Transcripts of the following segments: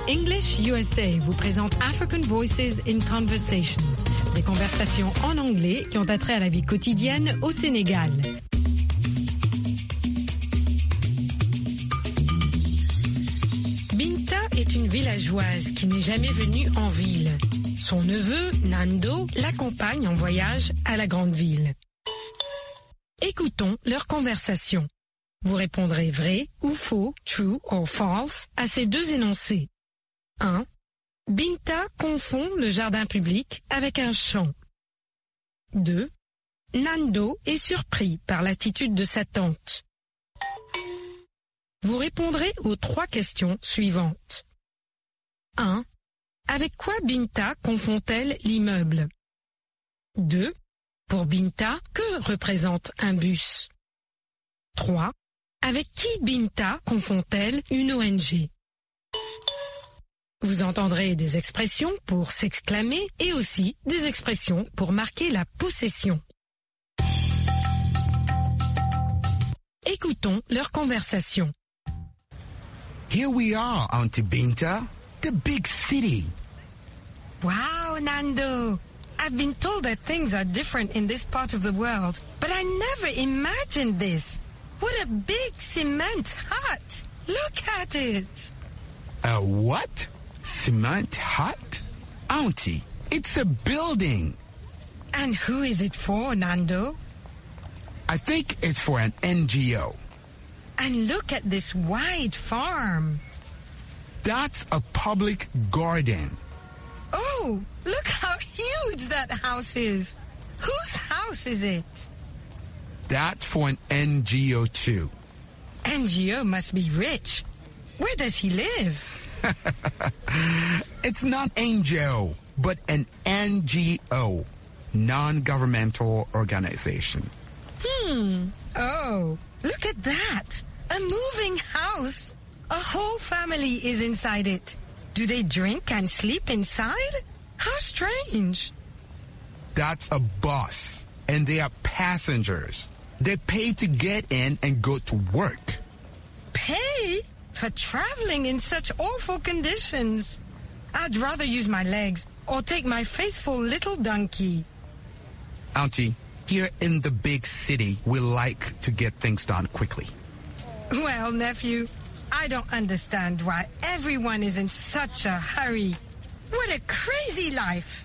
English USA vous présente African Voices in Conversation, des conversations en anglais qui ont attrait à la vie quotidienne au Sénégal. Binta est une villageoise qui n'est jamais venue en ville. Son neveu, Nando, l'accompagne en voyage à la grande ville. Écoutons leur conversation. Vous répondrez vrai ou faux, true or false, à ces deux énoncés. 1. Binta confond le jardin public avec un champ. 2. Nando est surpris par l'attitude de sa tante. Vous répondrez aux 3 questions suivantes. 1. Avec quoi Binta confond-elle l'immeuble? 2. Pour Binta, que représente un bus? 3. Avec qui Binta confond-elle une ONG? Vous entendrez des expressions pour s'exclamer et aussi des expressions pour marquer la possession. Écoutons leur conversation. Here we are, Auntie Binta, the big city. Wow, Nando! I've been told that things are different in this part of the world, but I never imagined this. What a big cement hut! Look at it! A what? Cement hut? Auntie, it's a building. And who is it for, Nando? I think it's for an NGO. And look at this wide farm. That's a public garden. Oh, look how huge that house is. Whose house is it? That's for an NGO too. NGO must be rich. Where does he live? It's not NGO, but an NGO, non-governmental organization. Oh, look at that. A moving house. A whole family is inside it. Do they drink and sleep inside? How strange. That's a bus, and they are passengers. They pay to get in and go to work. Pay? For traveling in such awful conditions. I'd rather use my legs or take my faithful little donkey. Auntie, here in the big city, we like to get things done quickly. Well, nephew, I don't understand why everyone is in such a hurry. What a crazy life!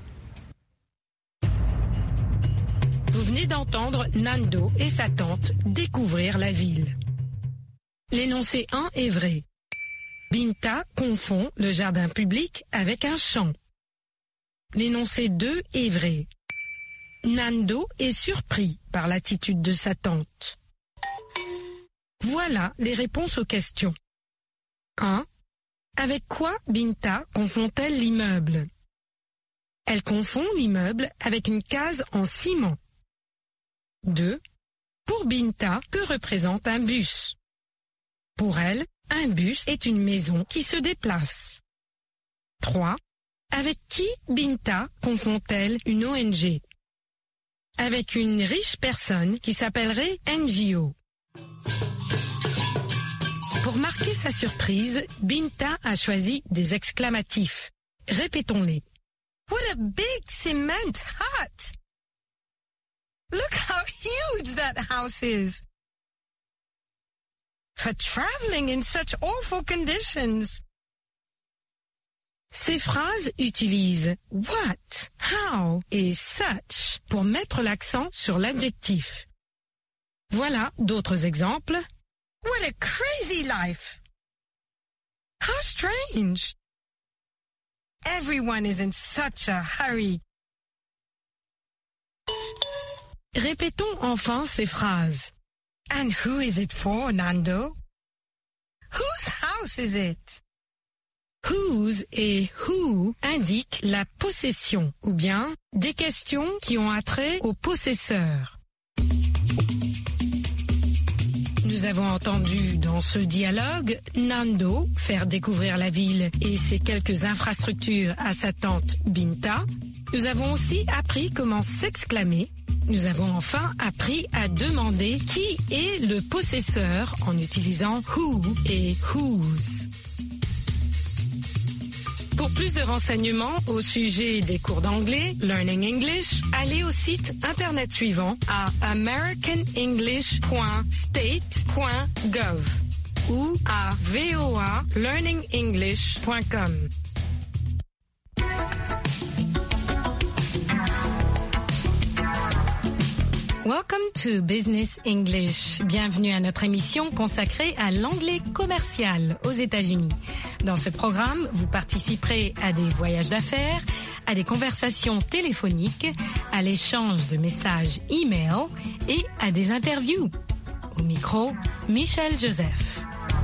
Vous venez d'entendre Nando et sa tante découvrir la ville. L'énoncé 1 est vrai. Binta confond le jardin public avec un champ. L'énoncé 2 est vrai. Nando est surpris par l'attitude de sa tante. Voilà les réponses aux questions. 1. Avec quoi Binta confond-elle l'immeuble? Elle confond l'immeuble avec une case en ciment. 2. Pour Binta, que représente un bus? Pour elle, un bus est une maison qui se déplace. 3. Avec qui Binta confond-elle une ONG? Avec une riche personne qui s'appellerait NGO. Pour marquer sa surprise, Binta a choisi des exclamatifs. Répétons-les. What a big cement hut! Look how huge that house is! For traveling in such awful conditions. Ces phrases utilisent what, how et such pour mettre l'accent sur l'adjectif. Voilà d'autres exemples. What a crazy life! How strange! Everyone is in such a hurry. Répétons enfin ces phrases. And who is it for, Nando? Whose house is it? Whose et who indiquent la possession ou bien des questions qui ont attrait au possesseur. Nous avons entendu dans ce dialogue Nando faire découvrir la ville et ses quelques infrastructures à sa tante Binta. Nous avons aussi appris comment s'exclamer. Nous avons enfin appris à demander qui est le possesseur en utilisant who et whose. Pour plus de renseignements au sujet des cours d'anglais, Learning English, allez au site internet suivant à americanenglish.state.gov ou à voalearningenglish.com. Welcome to Business English. Bienvenue à notre émission consacrée à l'anglais commercial aux États-Unis. Dans ce programme, vous participerez à des voyages d'affaires, à des conversations téléphoniques, à l'échange de messages e-mail et à des interviews. Au micro, Michel Joseph.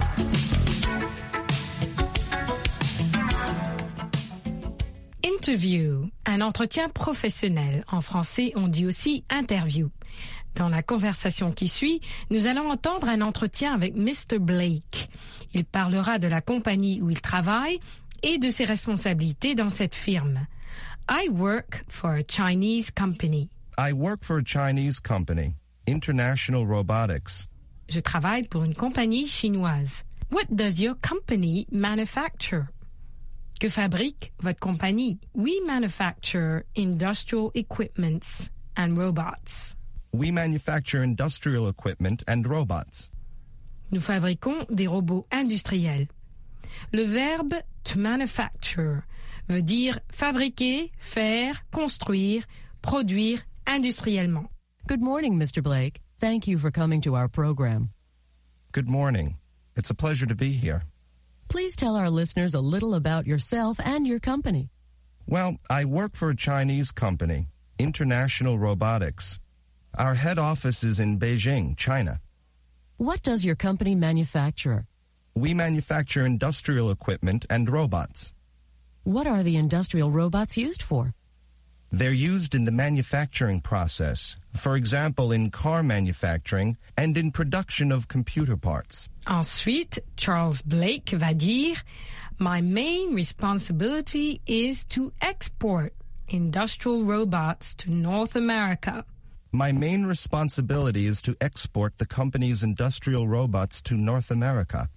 Interview, un entretien professionnel. En français, on dit aussi interview. Dans la conversation qui suit, nous allons entendre un entretien avec Mr. Blake. Il parlera de la compagnie où il travaille et de ses responsabilités dans cette firme. I work for a Chinese company. I work for a Chinese company, International Robotics. Je travaille pour une compagnie chinoise. What does your company manufacture? Que fabrique votre compagnie? We manufacture industrial equipments and robots. We manufacture industrial equipment and robots. Nous fabriquons des robots industriels. Le verbe to manufacture veut dire fabriquer, faire, construire, produire industriellement. Good morning, Mr. Blake. Thank you for coming to our program. Good morning. It's a pleasure to be here. Please tell our listeners a little about yourself and your company. Well, I work for a Chinese company, International Robotics. Our head office is in Beijing, China. What does your company manufacture? We manufacture industrial equipment and robots. What are the industrial robots used for? They're used in the manufacturing process, for example, in car manufacturing and in production of computer parts. Ensuite, Charles Blake va dire, My main responsibility is to export industrial robots to North America. My main responsibility is to export the company's industrial robots to North America.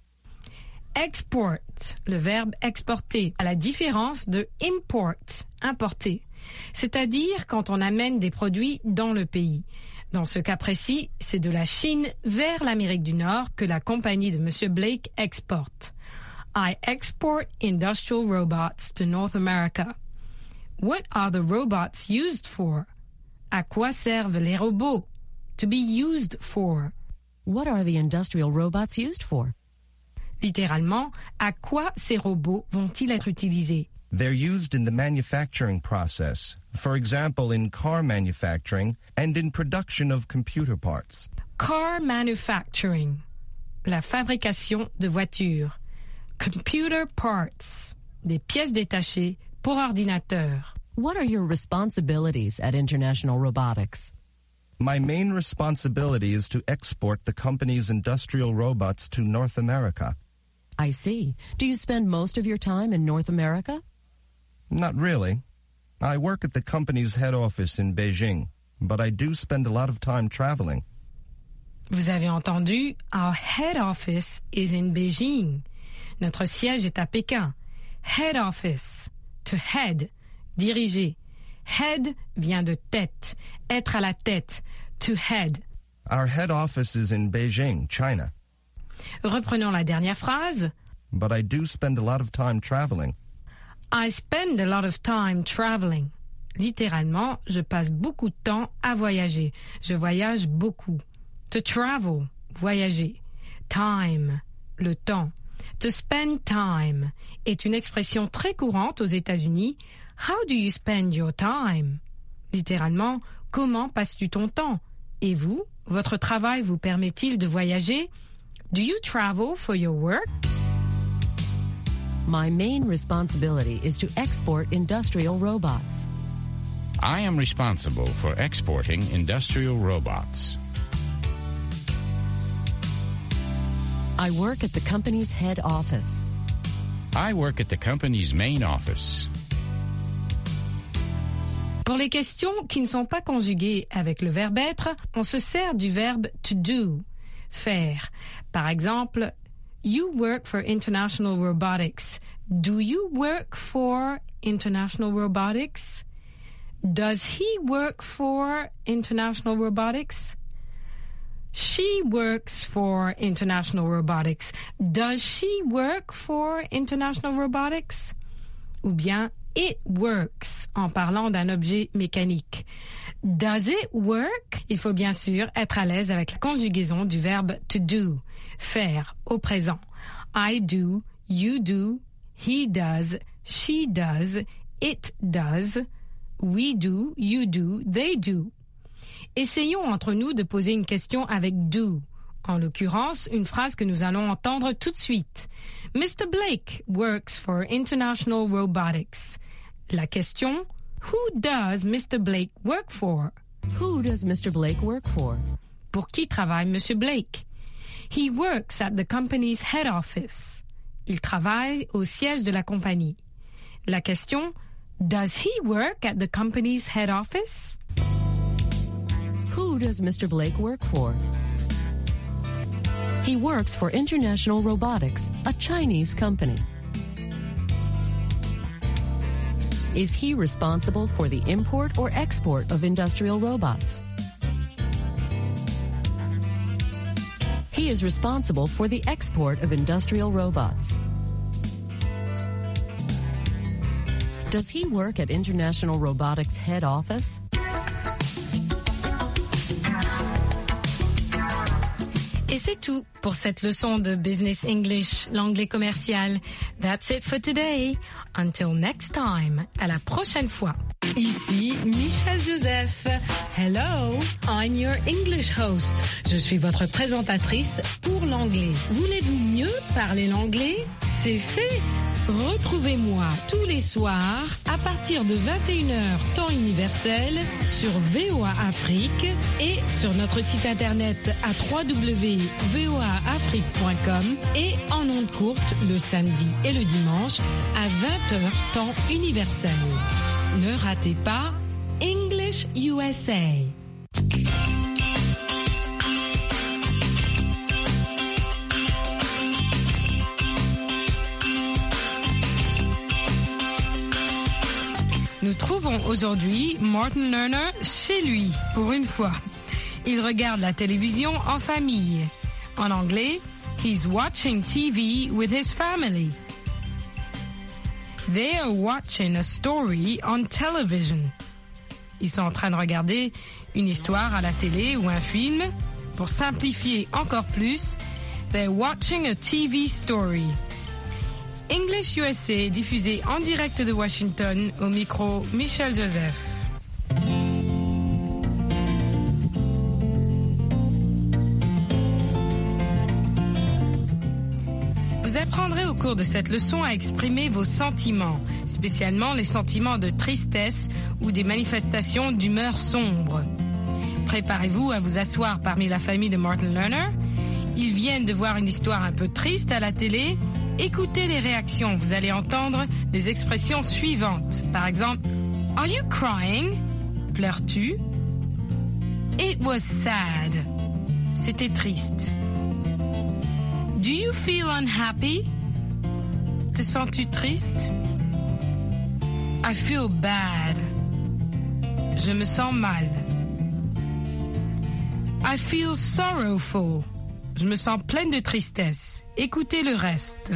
Export, le verbe exporter, à la différence de import, importer. C'est-à-dire quand on amène des produits dans le pays. Dans ce cas précis, c'est de la Chine vers l'Amérique du Nord que la compagnie de M. Blake exporte. I export industrial robots to North America. What are the robots used for? À quoi servent les robots? To be used for. What are the industrial robots used for? Littéralement, à quoi ces robots vont-ils être utilisés? They're used in the manufacturing process, for example, in car manufacturing and in production of computer parts. Car manufacturing, la fabrication de voitures. Computer parts, des pièces détachées pour ordinateur. What are your responsibilities at International Robotics? My main responsibility is to export the company's industrial robots to North America. I see. Do you spend most of your time in North America? Not really. I work at the company's head office in Beijing, but I do spend a lot of time traveling. Vous avez entendu, our head office is in Beijing. Notre siège est à Pékin. Head office, to head, diriger. Head vient de tête, être à la tête, to head. Our head office is in Beijing, China. Reprenons la dernière phrase. But I do spend a lot of time traveling. I spend a lot of time traveling. Littéralement, je passe beaucoup de temps à voyager. Je voyage beaucoup. To travel, voyager. Time, le temps. To spend time est une expression très courante aux États-Unis. How do you spend your time? Littéralement, comment passes-tu ton temps? Et vous, votre travail vous permet-il de voyager? Do you travel for your work? My main responsibility is to export industrial robots. I am responsible for exporting industrial robots. I work at the company's head office. I work at the company's main office. Pour les questions qui ne sont pas conjuguées avec le verbe être, on se sert du verbe to do, faire. Par exemple, you work for International Robotics. Do you work for International Robotics? Does he work for International Robotics? She works for International Robotics. Does she work for International Robotics? Ou bien it works en parlant d'un objet mécanique. Does it work? Il faut bien sûr être à l'aise avec la conjugaison du verbe to do, faire au présent. I do, you do, he does, she does, it does, we do, you do, they do. Essayons entre nous de poser une question avec do. En l'occurrence, une phrase que nous allons entendre tout de suite. Mr. Blake works for International Robotics. La question, who does Mr. Blake work for? Who does Mr. Blake work for? Pour qui travaille Monsieur Blake? He works at the company's head office. Il travaille au siège de la compagnie. La question, does he work at the company's head office? Who does Mr. Blake work for? He works for International Robotics, a Chinese company. Is he responsible for the import or export of industrial robots? He is responsible for the export of industrial robots. Does he work at International Robotics head office? Et c'est tout pour cette leçon de Business English, l'anglais commercial. That's it for today. Until next time. À la prochaine fois. Ici Michel Joseph. Hello, I'm your English host. Je suis votre présentatrice pour l'anglais. Voulez-vous mieux parler l'anglais? C'est fait. Retrouvez-moi tous les soirs à partir de 21h temps universel sur VOA Afrique et sur notre site internet à www.voaafrique.com et en ondes courtes le samedi et le dimanche à 20h temps universel. Ne ratez pas English USA. Nous trouvons aujourd'hui Martin Lerner chez lui, pour une fois. Il regarde la télévision en famille. En anglais, he's watching TV with his family. They are watching a story on television. Ils sont en train de regarder une histoire à la télé ou un film. Pour simplifier encore plus, they're watching a TV story. English USA diffusé en direct de Washington au micro Michel Joseph. Vous apprendrez au cours de cette leçon à exprimer vos sentiments, spécialement les sentiments de tristesse ou des manifestations d'humeur sombre. Préparez-vous à vous asseoir parmi la famille de Martin Lerner. Ils viennent de voir une histoire un peu triste à la télé. Écoutez les réactions, vous allez entendre les expressions suivantes. Par exemple, Are you crying? Pleures-tu? It was sad. C'était triste. Do you feel unhappy? Te sens-tu triste? I feel bad. Je me sens mal. I feel sorrowful. Je me sens pleine de tristesse. Écoutez le reste.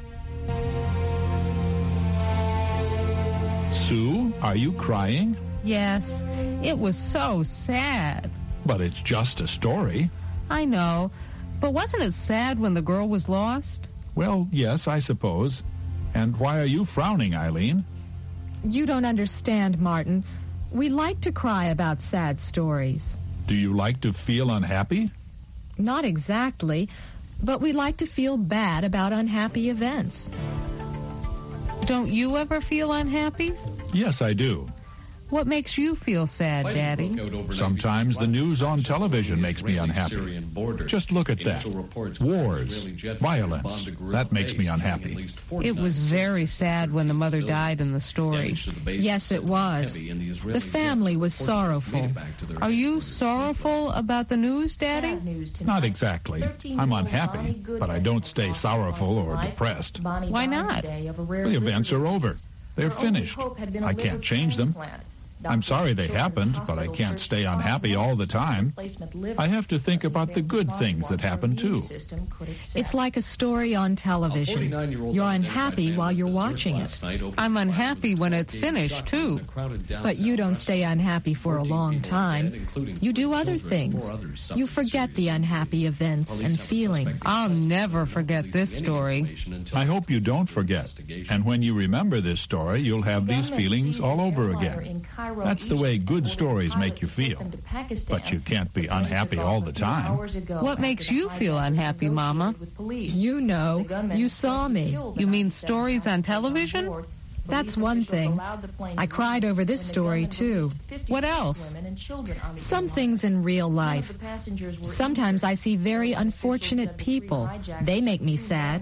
Sue, are you crying? Yes, it was so sad. But it's just a story. I know, but wasn't it sad when the girl was lost? Well, yes, I suppose. And why are you frowning, Eileen? You don't understand, Martin. We like to cry about sad stories. Do you like to feel unhappy? Not exactly, but we like to feel bad about unhappy events. Don't you ever feel unhappy? Yes, I do. What makes you feel sad, Daddy? Sometimes the news on television makes me unhappy. Just look at that. Wars, violence. That makes me unhappy. It was very sad when the mother died in the story. Yes, it was. The family was sorrowful. Are you sorrowful about the news, Daddy? Not exactly. I'm unhappy, but I don't stay sorrowful or depressed. Why not? The events are over. They're finished. I can't change them. I'm sorry they happened, but I can't stay unhappy all the time. I have to think about the good things that happen, too. It's like a story on television. You're unhappy while you're watching it. I'm unhappy when it's finished, too. But you don't stay unhappy for a long time. You do other things. You forget the unhappy events and feelings. I'll never forget this story. I hope you don't forget. And when you remember this story, you'll have these feelings all over again. That's the way good stories make you feel. But you can't be unhappy all the time. What makes you feel unhappy, Mama? You know. You saw me. You mean stories on television? That's one thing. I cried over this story, too. What else? Some things in real life. Sometimes I see very unfortunate people. They make me sad.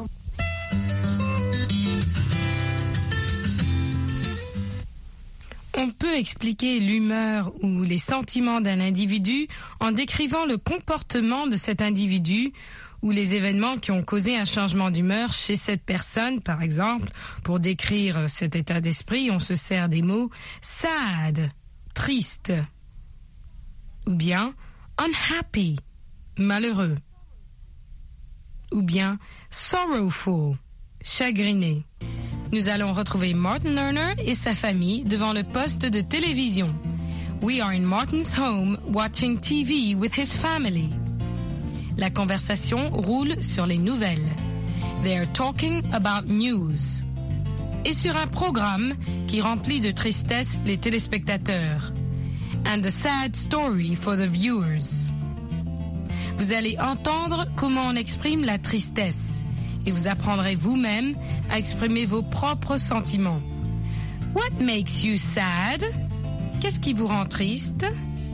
On peut expliquer l'humeur ou les sentiments d'un individu en décrivant le comportement de cet individu ou les événements qui ont causé un changement d'humeur chez cette personne. Par exemple, pour décrire cet état d'esprit, on se sert des mots sad, triste, ou bien unhappy, malheureux, ou bien sorrowful, chagriné. Nous allons retrouver Martin Lerner et sa famille devant le poste de télévision. We are in Martin's home watching TV with his family. La conversation roule sur les nouvelles. They are talking about news. Et sur un programme qui remplit de tristesse les téléspectateurs. And a sad story for the viewers. Vous allez entendre comment on exprime la tristesse. Et vous apprendrez vous-même à exprimer vos propres sentiments. What makes you sad? Qu'est-ce qui vous rend triste?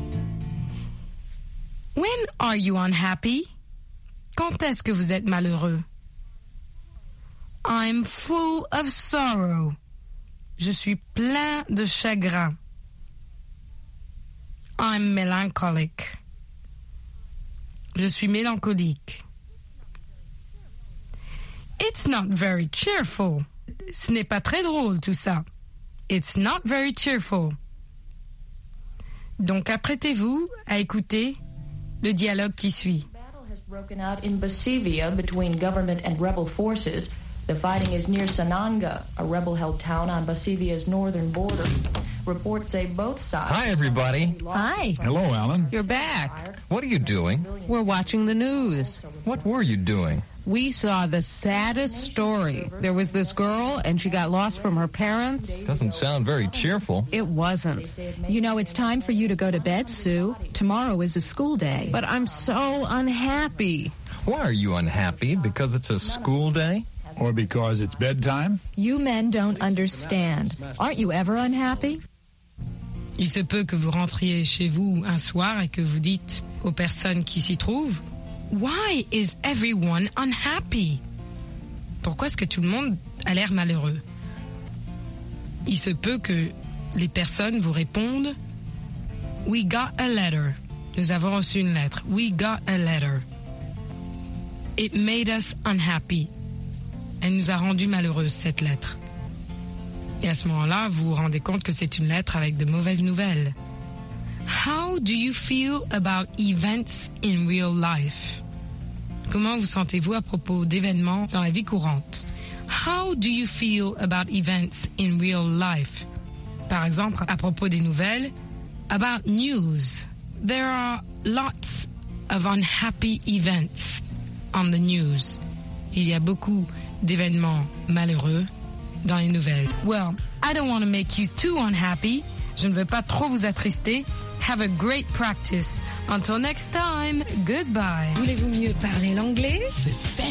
When are you unhappy? Quand est-ce que vous êtes malheureux? I'm full of sorrow. Je suis plein de chagrin. I'm melancholic. Je suis mélancolique. It's not very cheerful. Ce n'est pas très drôle tout ça. It's not very cheerful. Donc apprêtez-vous à écouter le dialogue qui suit. The battle has broken out in Basivia between government and rebel forces. The fighting is near Sananga, a rebel-held town on Basivia's northern border. Reports say both sides... Hi, everybody. Hi. Hello, Alan. You're back. What are you doing? We're watching the news. What were you doing? We saw the saddest story. There was this girl, and she got lost from her parents. Doesn't sound very cheerful. It wasn't. You know, it's time for you to go to bed, Sue. Tomorrow is a school day. But I'm so unhappy. Why are you unhappy? Because it's a school day? Or because it's bedtime? You men don't understand. Aren't you ever unhappy? Il se peut que vous rentriez chez vous un soir et que vous dites aux personnes qui s'y trouvent, Why is everyone unhappy? Pourquoi est-ce que tout le monde a l'air malheureux? Il se peut que les personnes vous répondent, We got a letter. Nous avons reçu une lettre. We got a letter. It made us unhappy. Elle nous a rendu malheureux, cette lettre. Et à ce moment-là, vous vous rendez compte que c'est une lettre avec de mauvaises nouvelles. How do you feel about events in real life? Comment vous sentez-vous à propos d'événements dans la vie courante? How do you feel about events in real life? Par exemple, à propos des nouvelles, about news. There are lots of unhappy events on the news. Il y a beaucoup d'événements malheureux dans les nouvelles. Well, I don't want to make you too unhappy. Je ne veux pas trop vous attrister. Have a great practice. Until next time, goodbye. Voulez-vous mieux parler l'anglais? C'est fait.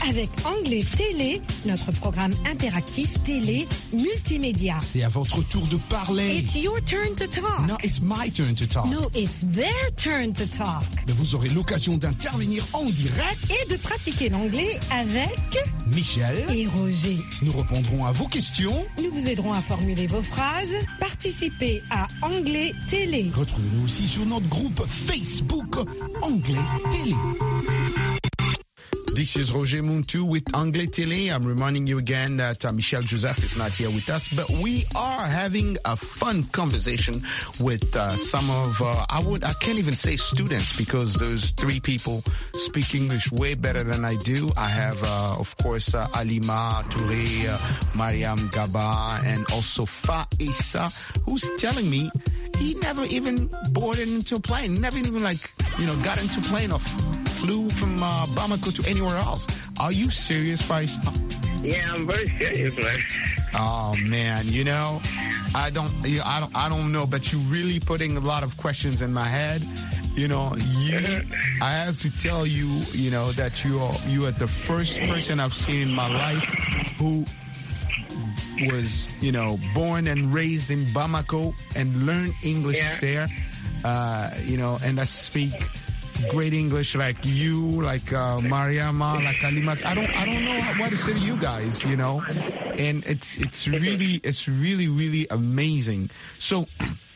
avec Anglais Télé, notre programme interactif télé multimédia. C'est à votre tour de parler. It's your turn to talk. No, it's my turn to talk. No, it's their turn to talk. Mais vous aurez l'occasion d'intervenir en direct et de pratiquer l'anglais avec Michel et Roger. Nous répondrons à vos questions. Nous vous aiderons à formuler vos phrases. Participez à Anglais Télé. Retrouvez-nous aussi sur notre groupe Facebook Anglais Télé. This is Roger Muntu with Anglais Télé. I'm reminding you again that Michel Joseph is not here with us, but we are having a fun conversation with some of, I can't even say students because those three people speak English way better than I do. I have, of course, Alima Touré, Mariam Gaba, and also Faisa, who's telling me he never even boarded into a plane, never even got into a plane or flew from Bamako to anywhere else. Are you serious, Faisa? Yeah, I'm very serious, man. Oh man, I don't know, but you're really putting a lot of questions in my head. I have to tell you, that you are the first person I've seen in my life who was, born and raised in Bamako and learned English there, and I speak great English like you, like Mariama, like Alima. I don't know what to say to you guys, and it's really amazing. So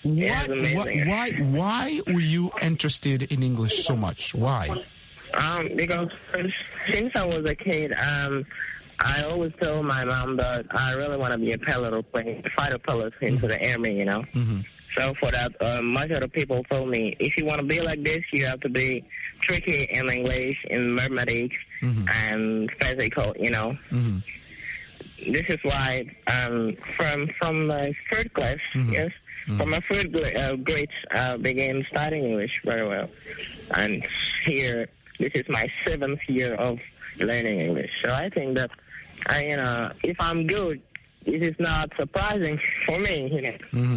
why were you interested in English so much? Why? Because since I was a kid, I always told my mom that I really want to be a pilot or fighter pilot into the army, Mm-hmm. So for that, much of the people told me, if you want to be like this, you have to be tricky in English, in mathematics, and physical, Mm-hmm. This is why from my third class, from my third grade, I began studying English very well. And here, this is my 7th year of learning English. So I think that, if I'm good, it is not surprising for me,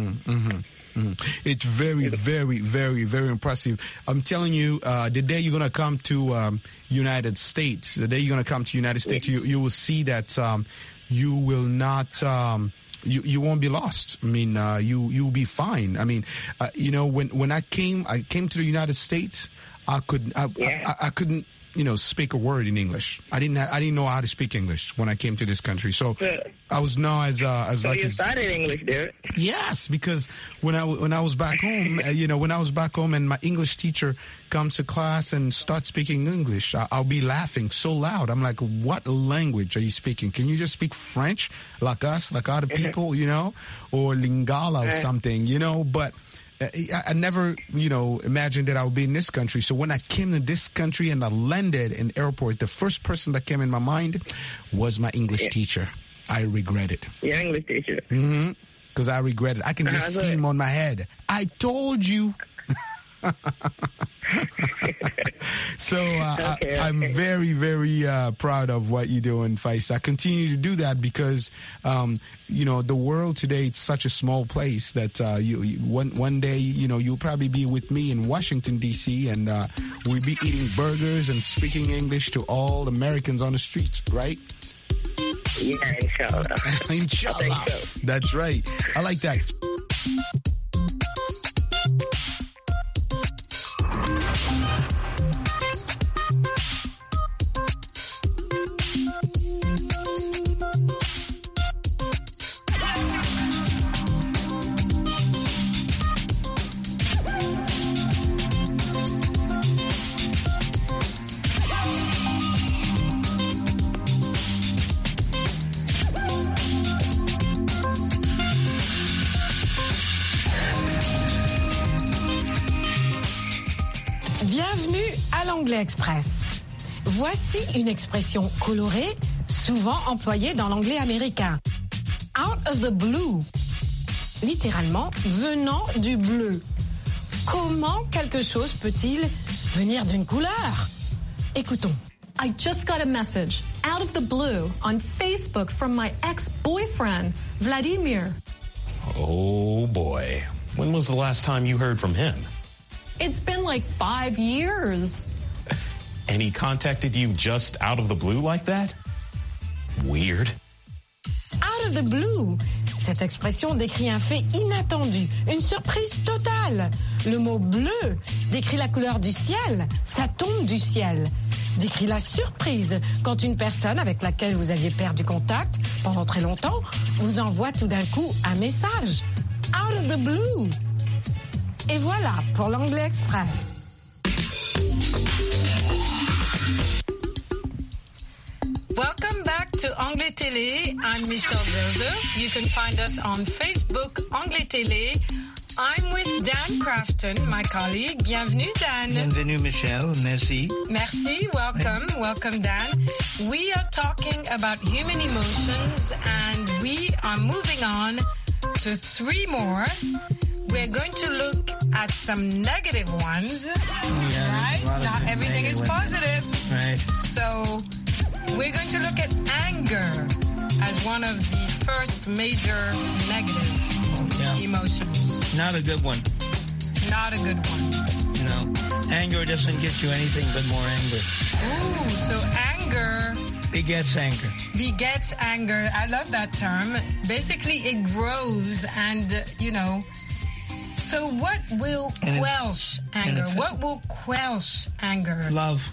It's very, very, very, very impressive. I'm telling you, the day you're going to come to United States, you will see that you will not, you won't be lost. I mean, you'll be fine. I mean, when I came to the United States, I couldn't, speak a word in English. I didn't know how to speak English when I came to this country. So I was known as so you studied English there? Yes, because when I was back home, and my English teacher comes to class and starts speaking English, I'll be laughing so loud. I'm like, what language are you speaking? Can you just speak French like us, like other people, or Lingala or something, but I never, imagined that I would be in this country. So when I came to this country and I landed in the airport, the first person that came in my mind was my English teacher. I regret it. Your English teacher? Mm-hmm. Because I regret it. I can just see him on my head. I told you. So I'm very, very proud of what you're doing, Faisa. I continue to do that because, the world today, it's such a small place that one day, you'll probably be with me in Washington, D.C., and we'll be eating burgers and speaking English to all Americans on the streets, right? Yeah, inshallah. Inshallah. So. That's right. I like that. Bienvenue à l'Anglais Express. Voici une expression colorée, souvent employée dans l'anglais américain. Out of the blue. Littéralement, venant du bleu. Comment quelque chose peut-il venir d'une couleur? Écoutons. I just got a message out of the blue on Facebook from my ex-boyfriend, Vladimir. Oh boy. When was the last time you heard from him? It's been like 5 years. And he contacted you just out of the blue like that? Weird. Out of the blue. Cette expression décrit un fait inattendu, une surprise totale. Le mot bleu décrit la couleur du ciel, ça tombe du ciel. Décrit la surprise quand une personne avec laquelle vous aviez perdu contact pendant très longtemps vous envoie tout d'un coup un message. Out of the blue. Et voilà pour l'Anglais Express. Welcome back to Anglais Télé. I'm Michelle Joseph. You can find us on Facebook, Anglais Télé. I'm with Dan Crafton, my colleague. Bienvenue, Dan. Bienvenue, Michelle. Merci. Merci. Welcome. Welcome, Dan. We are talking about human emotions, and we are moving on to 3 more. We're going to look at some negative ones. Right? Not everything is positive. Right. So we're going to look at anger as one of the first major negative emotions. Not a good one. Not a good one. No. Anger doesn't get you anything but more anger. Ooh, so anger begets anger. Begets anger. I love that term. Basically, it grows and, So what will quelch anger? What will quelch anger? Love.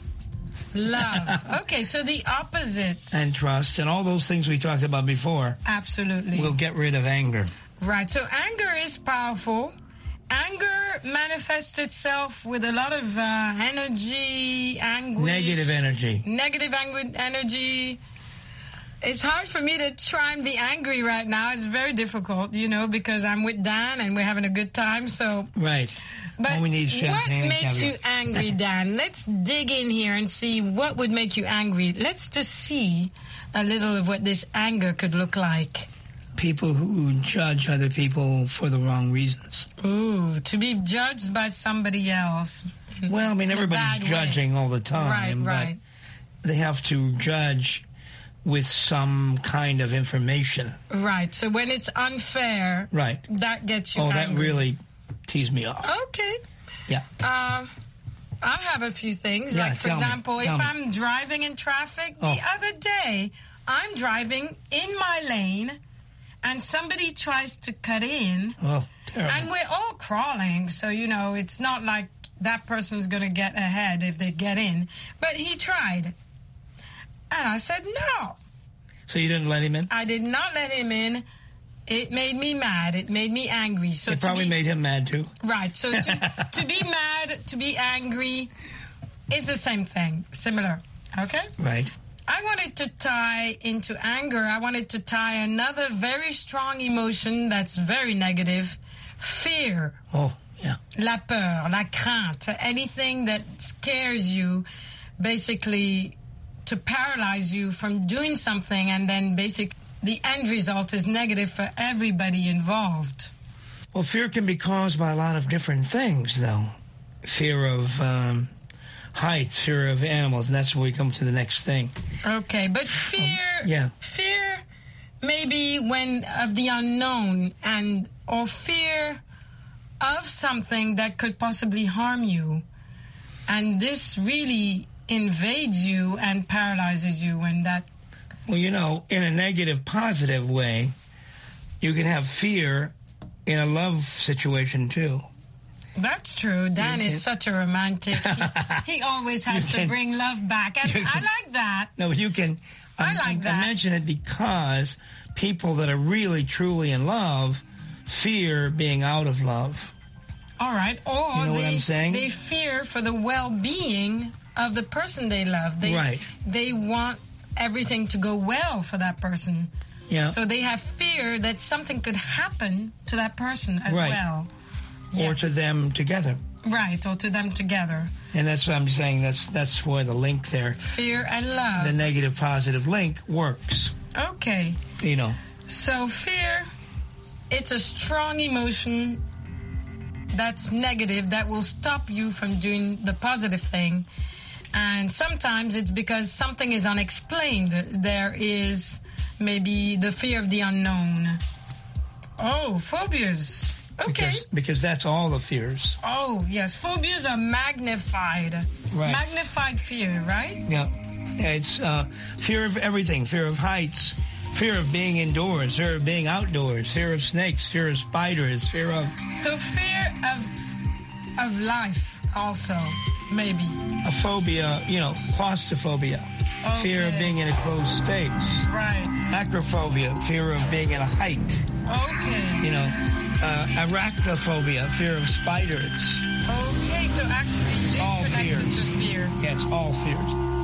Love. Okay, so the opposite. And trust and all those things we talked about before. Absolutely. Will get rid of anger. Right, so anger is powerful. Anger manifests itself with a lot of energy, anguish. Negative energy. Negative energy. It's hard for me to try and be angry right now. It's very difficult, because I'm with Dan and we're having a good time, so... Right. But all we need is champagne. What makes you angry, Dan? Let's dig in here and see what would make you angry. Let's just see a little of what this anger could look like. People who judge other people for the wrong reasons. Ooh, to be judged by somebody else. Well, I mean, everybody's judging all the time. Right. But they have to judge with some kind of information. Right. So when it's unfair, right, that gets you angry. That really tees me off. Okay. Yeah. I have a few things. Yeah, like, for example, if I'm I'm driving in traffic, the other day, I'm driving in my lane, and somebody tries to cut in. Oh, terrible. And we're all crawling, so, it's not like that person's going to get ahead if they get in. But he tried. And I said no. So you didn't let him in? I did not let him in. It made me mad. It made me angry. So it probably made him mad, too. Right. So to be mad, to be angry, it's the same thing. Similar. Okay? Right. I wanted to tie into anger, I wanted to tie another very strong emotion that's very negative, fear. Oh, yeah. La peur, la crainte, anything that scares you, basically to paralyze you from doing something, and then the end result is negative for everybody involved. Well, fear can be caused by a lot of different things, though. Fear of heights, fear of animals, and that's when we come to the next thing. Okay, but fear maybe when of the unknown, or fear of something that could possibly harm you. And this really invades you and paralyzes you when that... Well, in a negative, positive way, you can have fear in a love situation, too. That's true. Dan is such a romantic. He always has to bring love back. And I like that. No, you can... I like that. I mention it because people that are really, truly in love fear being out of love. All right. Or you know what I'm saying? They fear for the well-being of the person they love. They want everything to go well for that person. Yeah. So they have fear that something could happen to that person as well. Or to them together. Right, or to them together. And that's what I'm saying. That's where the link there. Fear and love. The negative-positive link works. Okay. So fear, it's a strong emotion that's negative that will stop you from doing the positive thing. And sometimes it's because something is unexplained. There is maybe the fear of the unknown. Oh, phobias. Okay. Because that's all the fears. Oh, yes. Phobias are magnified. Right. Magnified fear, right? Yeah. It's fear of everything. Fear of heights. Fear of being indoors. Fear of being outdoors. Fear of snakes. Fear of spiders. Fear of... So fear of life also, maybe. A phobia, claustrophobia. Okay. Fear of being in a closed space. Right. Acrophobia, fear of being at a height. Okay. Arachnophobia, fear of spiders. Okay, so actually it's all fears. Fear. Yeah, it's all fears.